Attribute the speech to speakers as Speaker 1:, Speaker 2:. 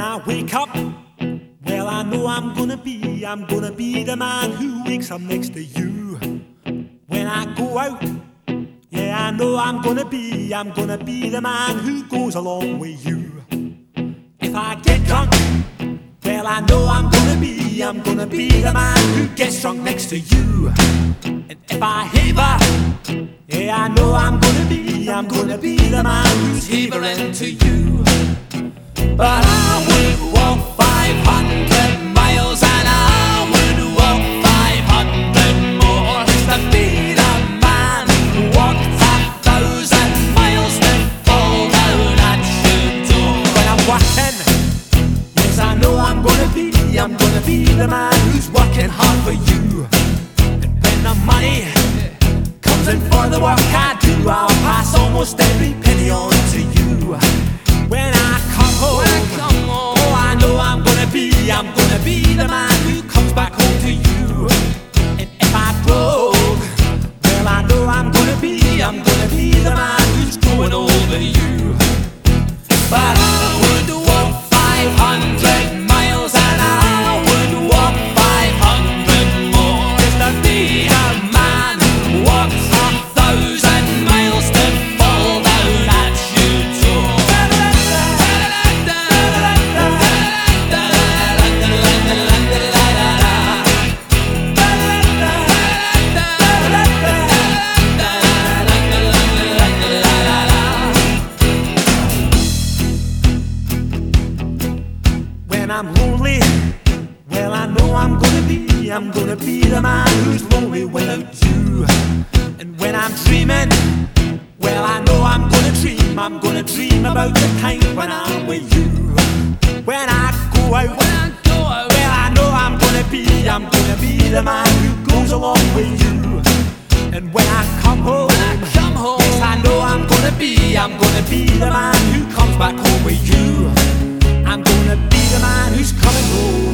Speaker 1: I wake up, well, I know I'm gonna be the man who wakes up next to you. When I go out, yeah, I know I'm gonna be the man who goes along with you. If I get drunk, well, I know I'm gonna be the man who gets drunk next to you. And if I haver, yeah, I know I'm gonna be the man who's havering to you. But I would walk 500 miles and I would walk 500 more just to be the man who walked 1,000 miles to fall down at your door. When I'm working, yes, I know I'm gonna be the man who's working hard for you. And when the money comes in for the work I do, I'll pass almost every penny on to you. When I come home, oh, I know I'm gonna be the man who comes back home to you. And if I broke, well, I know I'm gonna be the man who's growing old with you. But I would walk 500 miles and I would walk 500 more just to be the man who walks 1,000 miles to fall down at your door. When I'm lonely, well, I know I'm gonna be the man who's lonely without you. And when I'm dreaming, well, I know I'm gonna dream about the time when I'm with you. When I go out, well, I know I'm gonna be the man who goes along with you. And when I come home, yes, I know I'm gonna be the man who comes back home with you. I'm gonna be the man who's coming home.